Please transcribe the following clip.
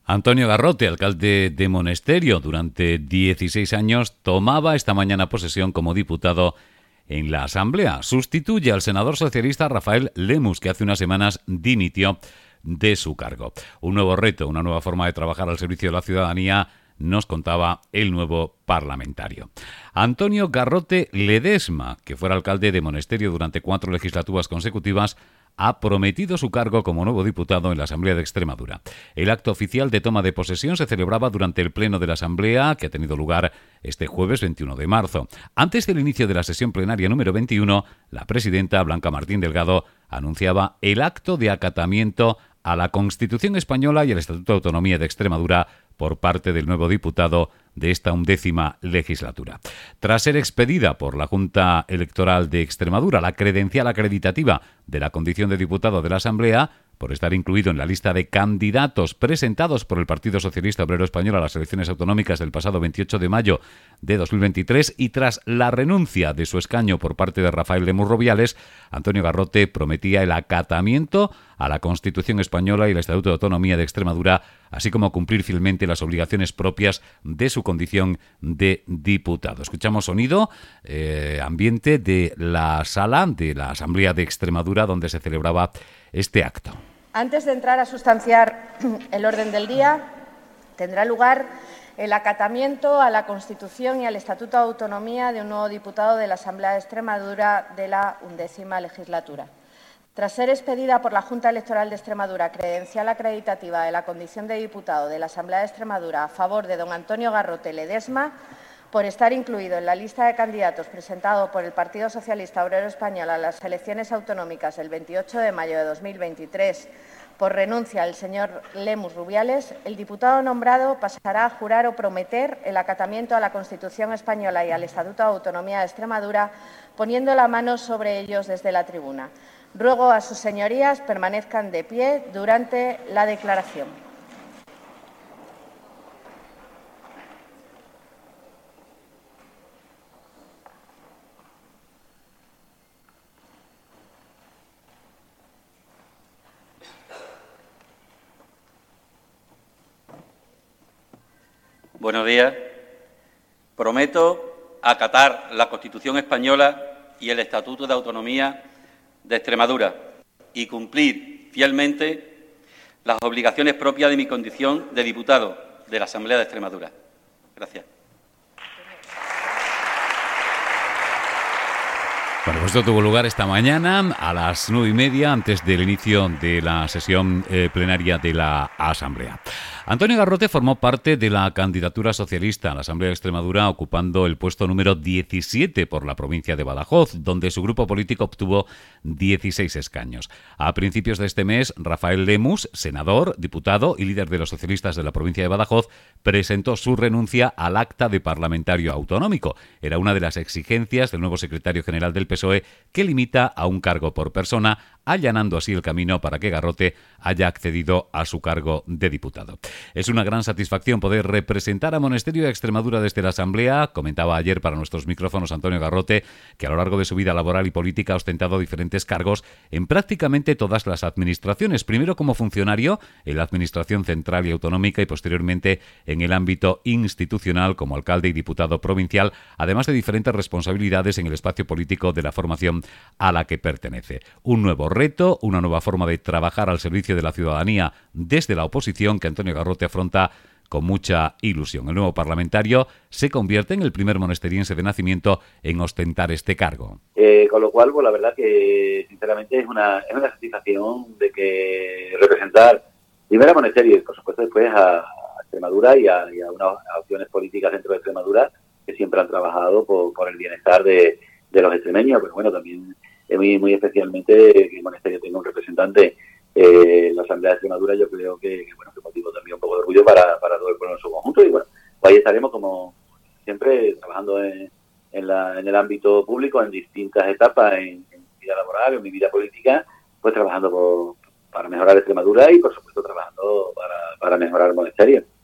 Antonio Garrote, alcalde de Monesterio durante 16 años, tomaba esta mañana posesión como diputado en la Asamblea. Sustituye al senador socialista Rafael Lemus, que hace unas semanas dimitió de su cargo. Un nuevo reto, una nueva forma de trabajar al servicio de la ciudadanía, nos contaba el nuevo parlamentario. Antonio Garrote Ledesma, que fuera alcalde de Monesterio durante 4 legislaturas consecutivas, ha prometido su cargo como nuevo diputado en la Asamblea de Extremadura. El acto oficial de toma de posesión se celebraba durante el pleno de la Asamblea, que ha tenido lugar este jueves 21 de marzo. Antes del inicio de la sesión plenaria número 21, la presidenta Blanca Martín Delgado anunciaba el acto de acatamiento a la Constitución española y al Estatuto de Autonomía de Extremadura por parte del nuevo diputado de esta 11ª legislatura. Tras ser expedida por la Junta Electoral de Extremadura la credencial acreditativa de la condición de diputado de la Asamblea, por estar incluido en la lista de candidatos presentados por el Partido Socialista Obrero Español a las elecciones autonómicas del pasado 28 de mayo de 2023 y tras la renuncia de su escaño por parte de Rafael Lemus Rubiales, Antonio Garrote prometía el acatamiento a la Constitución española y el Estatuto de Autonomía de Extremadura, así como cumplir fielmente las obligaciones propias de su condición de diputado. Escuchamos sonido, ambiente de la sala de la Asamblea de Extremadura donde se celebraba este acto. Antes de entrar a sustanciar el orden del día, tendrá lugar el acatamiento a la Constitución y al Estatuto de Autonomía de un nuevo diputado de la Asamblea de Extremadura de la 11ª legislatura. Tras ser expedida por la Junta Electoral de Extremadura credencial acreditativa de la condición de diputado de la Asamblea de Extremadura a favor de don Antonio Garrote Ledesma, por estar incluido en la lista de candidatos presentado por el Partido Socialista Obrero Español a las elecciones autonómicas del 28 de mayo de 2023, por renuncia al señor Lemus Rubiales, el diputado nombrado pasará a jurar o prometer el acatamiento a la Constitución española y al Estatuto de Autonomía de Extremadura, poniendo la mano sobre ellos desde la tribuna. Ruego a sus señorías permanezcan de pie durante la declaración. Buenos días. Prometo acatar la Constitución española y el Estatuto de Autonomía de Extremadura y cumplir fielmente las obligaciones propias de mi condición de diputado de la Asamblea de Extremadura. Gracias. Bueno, pues esto tuvo lugar esta mañana a las 9:30 antes del inicio de la sesión plenaria de la Asamblea. Antonio Garrote formó parte de la candidatura socialista a la Asamblea de Extremadura, ocupando el puesto número 17 por la provincia de Badajoz, donde su grupo político obtuvo 16 escaños. A principios de este mes, Rafael Lemus, senador, diputado y líder de los socialistas de la provincia de Badajoz, presentó su renuncia al acta de parlamentario autonómico. Era una de las exigencias del nuevo secretario general del PSOE, que limita a un cargo por persona, allanando así el camino para que Garrote haya accedido a su cargo de diputado. Es una gran satisfacción poder representar a Monesterio de Extremadura desde la Asamblea, comentaba ayer para nuestros micrófonos Antonio Garrote, que a lo largo de su vida laboral y política ha ostentado diferentes cargos en prácticamente todas las administraciones, primero como funcionario en la Administración Central y Autonómica y posteriormente en el ámbito institucional como alcalde y diputado provincial, además de diferentes responsabilidades en el espacio político de la formación a la que pertenece. Un nuevo reto, una nueva forma de trabajar al servicio de la ciudadanía desde la oposición que Antonio Garrote afronta con mucha ilusión. El nuevo parlamentario se convierte en el primer monesteriense de nacimiento en ostentar este cargo. Con lo cual, pues la verdad que sinceramente es una satisfacción de que representar primero a Monesterio y por supuesto después a Extremadura y a unas opciones políticas dentro de Extremadura que siempre han trabajado por el bienestar de los extremeños, pero bueno, también muy especialmente que Monesterio tenga un representante en la Asamblea de Extremadura. Yo creo que motivo también un poco de orgullo para todo el pueblo en su conjunto y bueno, pues ahí estaremos como siempre trabajando en el ámbito público en distintas etapas, en mi vida laboral, en mi vida política, pues trabajando para mejorar Extremadura y por supuesto trabajando para mejorar Monesterio.